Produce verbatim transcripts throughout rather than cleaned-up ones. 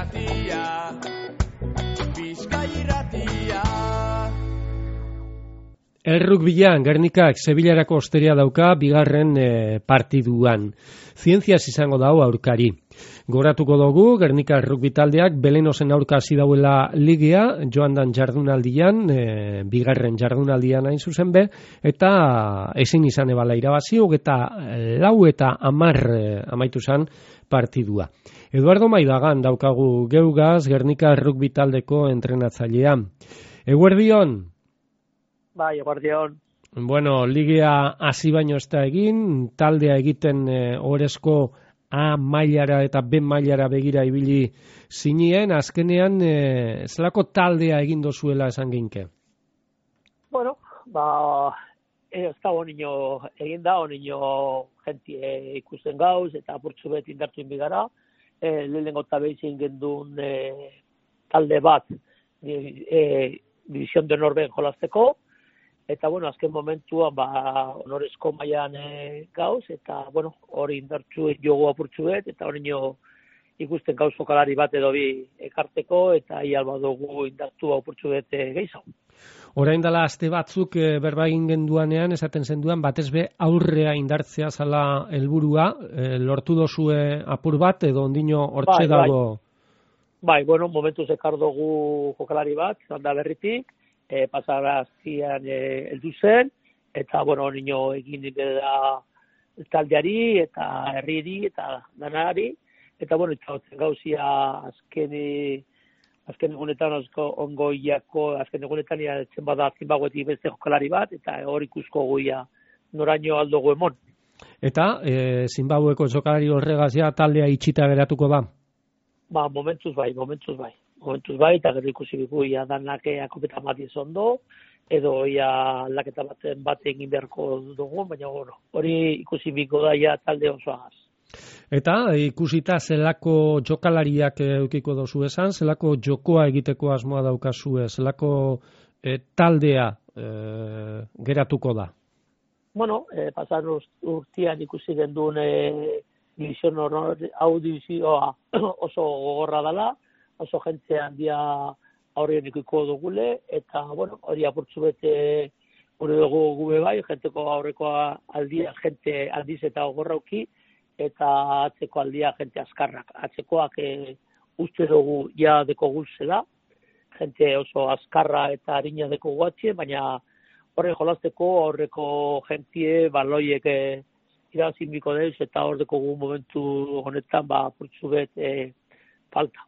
irratia, Bizkai irratia. Errukbian, Gernikak Sevillarako osteria dauka bigarren e, partiduan. Zientziaz izango dago aurkari. Goratuko dugu, Gernika Errukbi taldeak Belenosen aurka hasi dauela ligea, joan dan jardunaldian, e, bigarren jardunaldian hain zuzen be, eta ezin izan ebala irabazi, eta lau eta amar e, amaitu zan partidua. Eduardo Maidagan daukagu geugaz, Gernika Errukbi taldeko entrenatzailea. Eguerdion? Bai, eguerdion. Bueno, ligea hasi baino ez da egin, taldea egiten e, orezko A mailara eta B mailara begira ibili zinien, azkenean e, zelako taldea egin dozuela esan ginke? Bueno, ba, ez da honino egin da, honino jentie ikusten gauz, eta apurtzu bet indartu inbigara, e, lehenengo tabezin gendun e, talde bat, e, División de Norben jolazteko, eta, bueno, azken momentuan, ba, honorezko mailan e, gauz, eta, bueno, hori indartzu jogu apurtzuet, eta hori nio ikusten gauz jokalari bat edo bi ekarteko, eta ial badugu indartu apurtzuet e, gehiago. Orain dela aste batzuk e, berba egin genduanean, esaten zenduan, batez be aurrea indartzea zala helburua, e, lortu dozue apur bat, edo ondino hortxe bai, dago? Bai. bai, bueno, momentuz ekar dugu jokalari bat, zanda berritik, E, pasaraztian e, eldu zen, eta, bueno, nino egin da taldeari, eta herriri, eta danari, eta, bueno, eta hotzen gauzia azken, azken egunetan osko ongoiako, azken egunetan iatzen bada azken bagoetik beste jokalari bat, eta hor ikusko goia noraino aldogu emon. Eta, e, Zimbabweko jokalari horregaz ja taldea itxita geratuko da? Ba, momentuz bai, momentuz bai. Momentuz bai, eta gero ikusi biku ia danak akopeta bat izondo, edo ia aldaketa baten bat egin beharko dugu, baina bueno, hori ikusi biko da ia talde osoagaz. Eta ikusita zelako jokalariak eukiko dozu esan, zelako jokoa egiteko asmoa daukazue, zelako e, taldea e, geratuko da? Bueno, e, pasan urtean ikusi genduen e, división honor, hau divisioa oso gogorra dela, oso jente handia aurrien ikuiko dugule, eta, bueno, hori apurtzu bete gure dugu gube bai, jenteko aurrekoa aldia, jente aldiz eta gogorrauki, eta atzeko aldia jente azkarrak. Atzekoak e, uste dugu ja deko guzela, jente oso azkarra eta harina deko guatxe, baina horre jolazteko aurreko jentie baloiek e, irabazin biko dez, eta hor deko gu momentu honetan ba, apurtzu bete falta.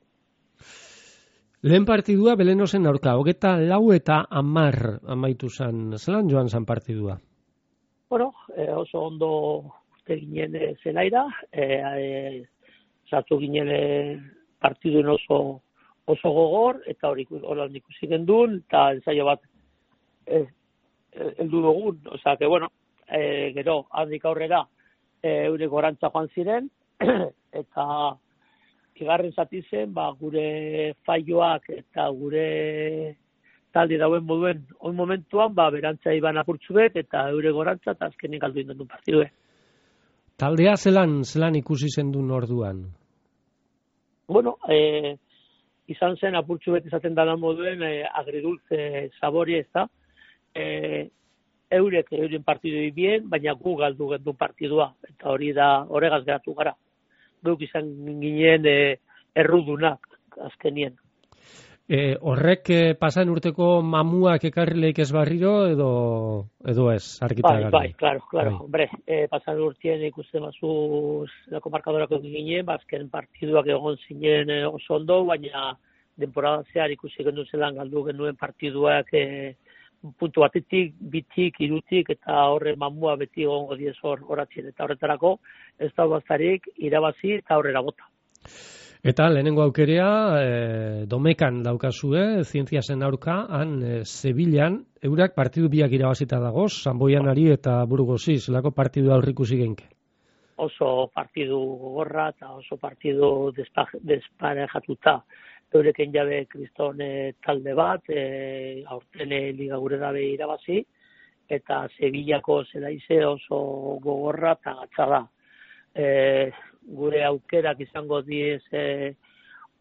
Lehen partidua Belenosen aurka, hogeta lau eta amar amaitu zan, zelan joan zan partidua? Bueno, e, oso ondo uste ginen e, zelaira, e, e, sartu ginen e, partiduen oso, oso gogor, eta hori horan ikusi gendun, eta ensaio bat e, e, eldu dugun, osea, que bueno, e, gero, handik aurrera, e, eure gorantza joan ziren, eta igarren zati zen, ba, gure faioak eta gure talde dauen moduen oin momentuan, ba, berantza iban apurtzu bet, eta eure gorantza, eta azkenik galdu indentun partidue. Taldea zelan, zelan ikusi zendun orduan? Bueno, e, izan zen apurtzu bet izaten dara moduen e, agridulce sabori ez da. E, eurek euren partidui bien, baina gu galdu gendun partidua, eta hori da horregaz geratu gara. Guk izan ginen e, errudunak azkenien. E, horrek e, pasan urteko mamuak ekarrileik ez barriro edo, edo ez? Bai, bai, claro, claro. Bai. Hombre, e, pasan urtien ikusten bazu zelako markadorako ginen, bazken partiduak egon zinen e, oso ondo, baina denporada zehar ikusi gendu zelan galdu genuen partiduak e, puntu batetik, bitik, irutik, eta horre mamua beti egongo diez hor horatzen. Eta horretarako ez da bazarik irabazi eta aurrera bota. Eta lehenengo aukerea, e, domekan daukazue, zientziasen aurka, han e, Sevillan, eurak partidu biak irabazita dagoz, Sanboianari eta Burgosi, zelako partidu aurrikusi genke? Oso partidu gogorra eta oso partidu desparejatuta. Eureken jabe kriston e, talde bat, e, aurten e, liga gure dabe irabazi, eta Sevillako zelaize oso gogorra eta gatza da. E, gure aukerak izango diez e,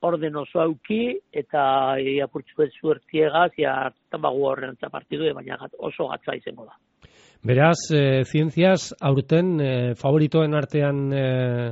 orden oso auki, eta apurtzu ez zuertiegaz, ja hartan bagu horren partidu, baina oso gatza izango da. Beraz, e, zientziaz, aurten e, favoritoen artean e,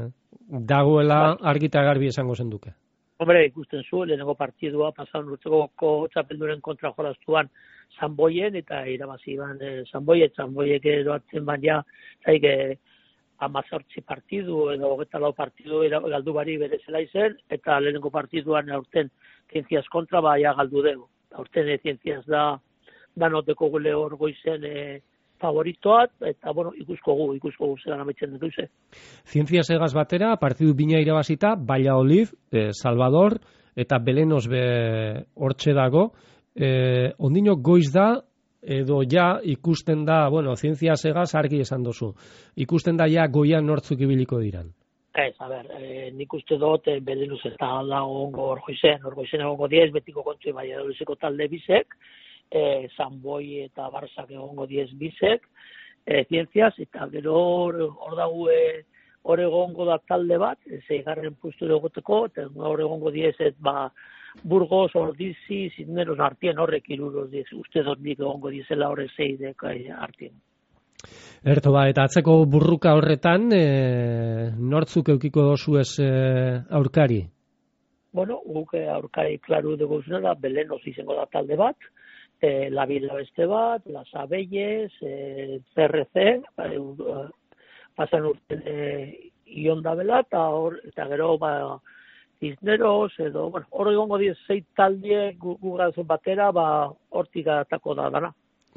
dagoela argita garbi esango zenduke. Hombre, ikusten zu, lehenengo partidua, pasan urteko txapelduren kontra jolaztuan Zanboien, eta irabazi ban e, Zanboiek, Zanboiek eroatzen baina, zaik, e, amazortzi partidu edo hogeita lau partidu galdu bari bere zela izen, eta lehenengo partiduan aurten zientziaz kontra baia galdu dugu. Aurten e, zientziaz da danoteko gule hor goizen e, favoritoat, eta bueno, ikusko gu, ikusko gu zelan amaitzen dut. Zientziaz egaz batera, partidu bina irabazita, Valladolid, eh, Salvador, eta Belenos be hortxe dago. Eh, ondino goiz da, edo ja ikusten da, bueno, zientziaz egaz argi esan dozu. Ikusten da ja goian nortzuk ibiliko diran. Ez, a ber, e, nik uste dut, e, Belenuz ez da ongo orgoizen, orgoizen egongo diez, betiko kontu Valladolideko talde bizek, E, Zanboi eta Barzak egongo diez bizek, e, zientziaz, eta gero hor dago hor egongo da talde bat, zeigarren pustu egoteko, eta hor egongo diez, et, ba, Burgos, Ordizi, Cisneros, artien horrek iruroz diez, uste dut nik egongo dizela horre zeidek artien. Erto ba, eta atzeko burruka horretan, e, nortzuk eukiko dozu ez e, aurkari? Bueno, guk aurkari klaru dugu zunera, Belenos izango da talde bat, Eh, la Vila beste bat, Las Abelles, eh, C R C, eh, pasan urten eh, ion da bela, eta, or, eta gero ba, Cisneros, edo, bueno, hor egongo diez zei talde gugazen batera, ba, hortik atako da dana.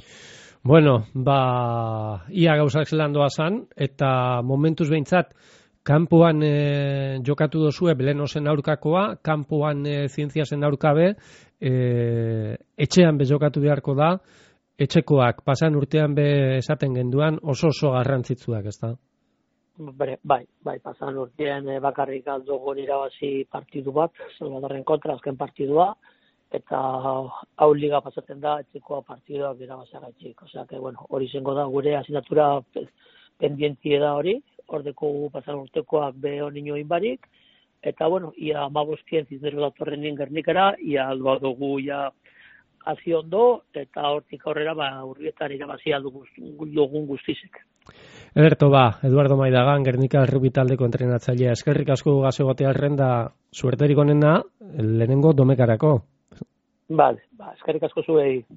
Bueno, ba, ia gauzak zelan doazan, eta momentuz behintzat, kanpoan e, jokatu dozue Belenosen aurkakoa, kanpoan e, zientziasen aurkabe, e, etxean be jokatu beharko da, etxekoak pasan urtean be esaten genduan oso oso garrantzitsuak, ezta? Bai, bai, bai, pasan urtean e, bakarrik aldogon irabazi partidu bat, Salvadorren kontra azken partidua, eta hau liga pasatzen da, etxekoa partiduak irabazagatik. Osea, que, bueno, hori zengo da gure asignatura pendientie da hori, ordeko pasan urtekoak be honino inbarik, eta, bueno, ia amabostien Cisneros datorrenien Gernikara, ia aldoa dugu ia hazi ondo, eta hortik aurrera, ba, urrietan irabazia dugun guztizek. Ederto ba, Eduardo Maidagan, Gernika Rugby taldeko entrenatzailea, eskerrik asko gazegotearren da suerterik onena, lehenengo domekarako. Vale, ba, eskerrik asko zuei.